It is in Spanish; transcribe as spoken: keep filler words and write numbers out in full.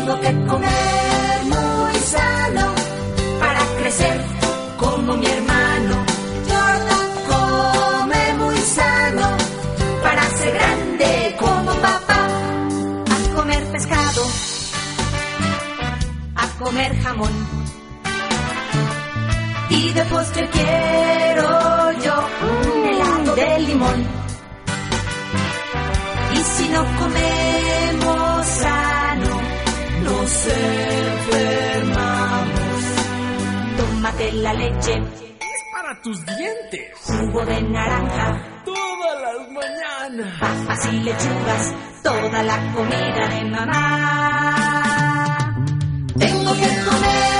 Tengo que comer muy sano para crecer como mi hermano. Jordan come muy sano para ser grande como papá. A comer pescado, a comer jamón, y de postre quiero yo un helado de limón. Y si no comemos sano, nos enfermamos. Tómate la leche, es para tus dientes. Jugo de naranja, todas las mañanas. Papas y lechugas, toda la comida de mamá. Tengo que comer